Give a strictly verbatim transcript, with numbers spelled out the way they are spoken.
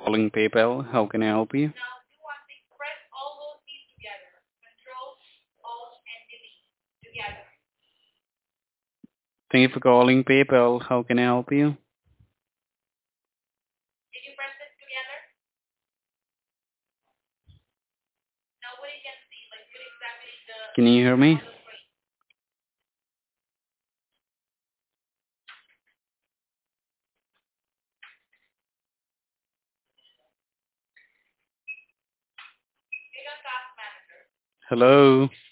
calling PayPal. How can I help you? Thank you for calling PayPal. How can I help you? Can you hear me? Hello?